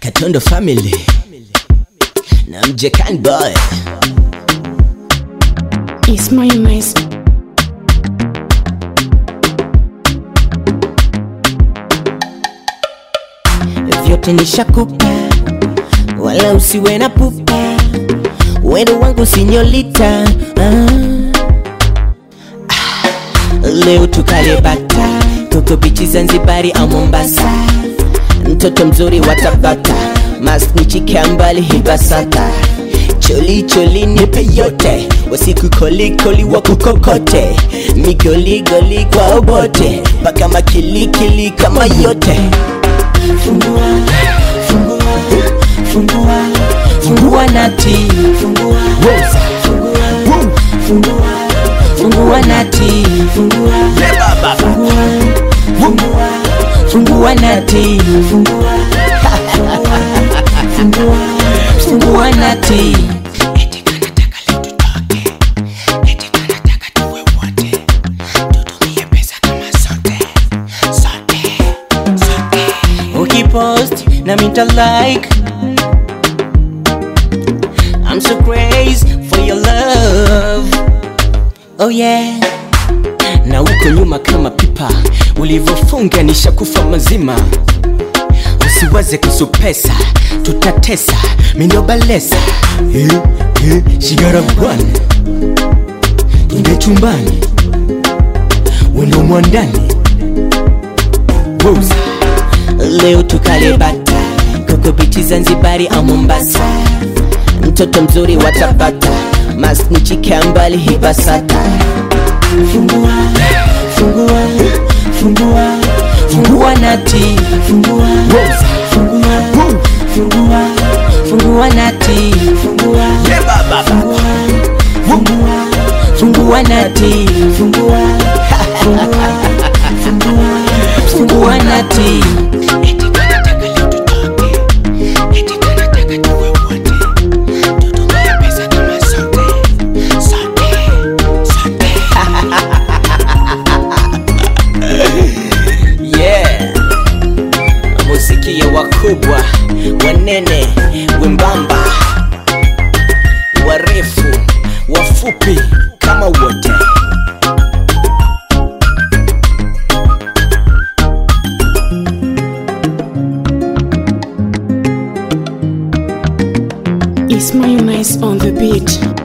Katondo family na Mjekan boy It's my nice. Vyote nishakupa, wala usiwe na pupa. Wendo wangu sinyolita. Leo tukale bata, Toto bichi Zanzibari au Mombasa. Mtoto mzuri watabata, masnichi Kiambali Hibasata. Choli choli nipe yote, wasiku koli koli wakukokote. Migoli goli kwa obote, paka makili kili kama yote. Fungua, fungua, fungua, fungua nati. Fungua, fungua, fungua, fungua nati. Fungua, fungua, fungua, fungua nati. Fungua, fungua, fungua nati. Eti kanataka leo tutoke, eti kanataka tuwe wote, tutumie pesa kama sote, sote, sote. Ukipost na minta like, I'm so crazy for your love. Oh yeah. Na uko nyuma kama pipa, ulivofunga nishakufa mazima. Usiwaze kuhusu pesa, tutatesa, mindo balesa. Shigara bwana, inge chumbani, wendo mwandani. Woza, leo tukale bata, Koko bichi Zanzibari au Mombasa. Mtoto mzuri watapata, masnichi Kiambali Hibasata. Fungua, fungua, fungua, fungua nati. Fungua, fungua, fungua, fungua nati. Fungua, fungua, fungua, fungua nati. Fungua, fungua, fungua, fungua nati. Eti kanataka leo tutoke, eti kanataka tuwe wote, tutumie pesa kama sote, sote, sote. Yeah, muziki ya wakubwa, wanene, wembamba, warefu, wafupi kama wote. It's my nice on the beat.